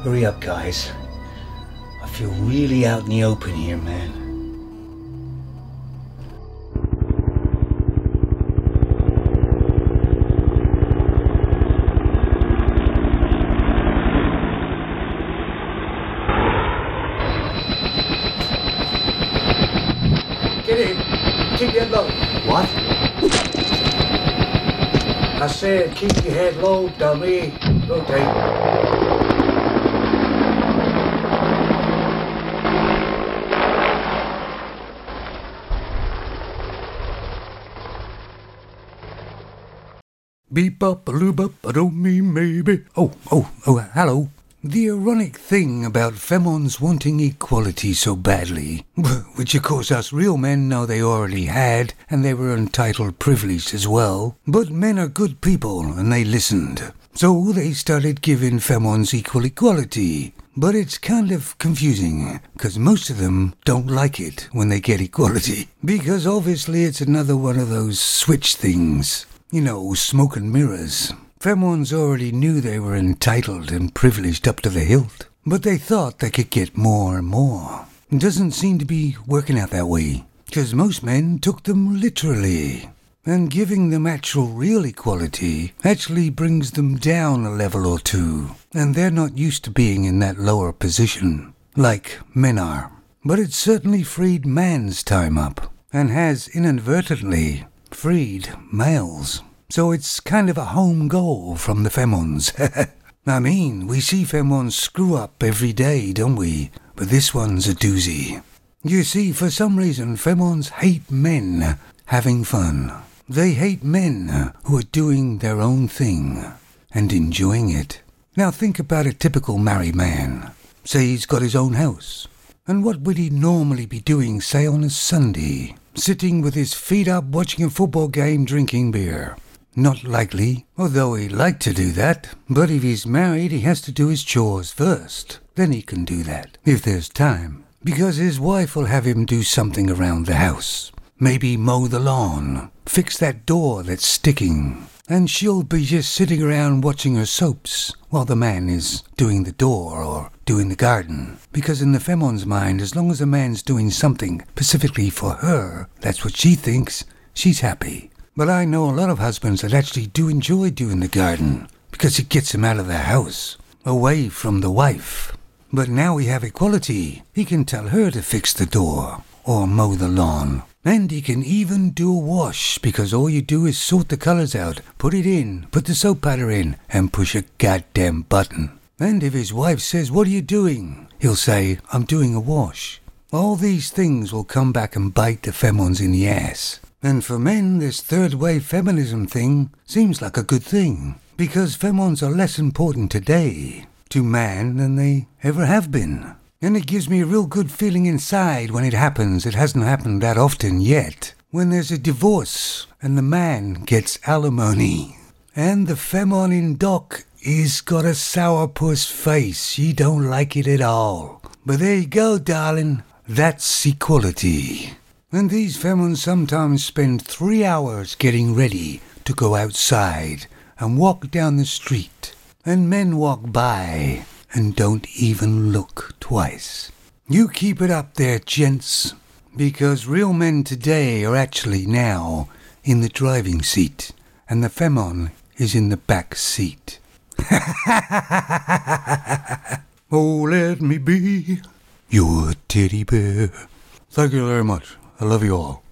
Hurry up, guys. I feel really out in the open here, man. Get in. Keep your head low. What? I said keep your head low, dummy. Rotate. Beep up, a loob up, I don't mean maybe. Oh, hello. The ironic thing about femons wanting equality so badly, which of course us real men know they already had, and they were entitled privileged as well, but men are good people and they listened. So they started giving femons equal equality. But it's kind of confusing, because most of them don't like it when they get equality, because obviously it's another one of those switch things. You know, smoke and mirrors. Femons already knew they were entitled and privileged up to the hilt, but they thought they could get more and more. It doesn't seem to be working out that way, because most men took them literally. And giving them actual real equality actually brings them down a level or two, and they're not used to being in that lower position, like men are. But it certainly freed man's time up, and has inadvertently freed males. So it's kind of a home goal from the femons. I mean, we see femons screw up every day, don't we? But this one's a doozy. You see, for some reason, femons hate men having fun. They hate men who are doing their own thing and enjoying it. Now think about a typical married man. Say he's got his own house. And what would he normally be doing, say, on a Sunday? Sitting with his feet up, watching a football game, drinking beer. Not likely, although he'd like to do that. But if he's married, he has to do his chores first. Then he can do that, if there's time. Because his wife will have him do something around the house. Maybe mow the lawn, fix that door that's sticking. And she'll be just sitting around watching her soaps while the man is doing the door or doing the garden. Because in the femon's mind, as long as a man's doing something specifically for her, that's what she thinks, she's happy. But I know a lot of husbands that actually do enjoy doing the garden because it gets him out of the house, away from the wife. But now we have equality. He can tell her to fix the door or mow the lawn. And he can even do a wash, because all you do is sort the colours out, put it in, put the soap powder in, and push a goddamn button. And if his wife says, "What are you doing?" he'll say, "I'm doing a wash." All these things will come back and bite the femons in the ass. And for men, this third-wave feminism thing seems like a good thing, because femons are less important today to man than they ever have been. And it gives me a real good feeling inside when it happens. It hasn't happened that often yet. When there's a divorce and the man gets alimony. And the femon in dock is got a sourpuss face. She don't like it at all. But there you go, darling. That's equality. And these femons sometimes spend 3 hours getting ready to go outside and walk down the street. And men walk by and don't even look twice. You keep it up there, gents, because real men today are actually now in the driving seat, and the femon is in the back seat. Oh, let me be your teddy bear. Thank you very much. I love you all.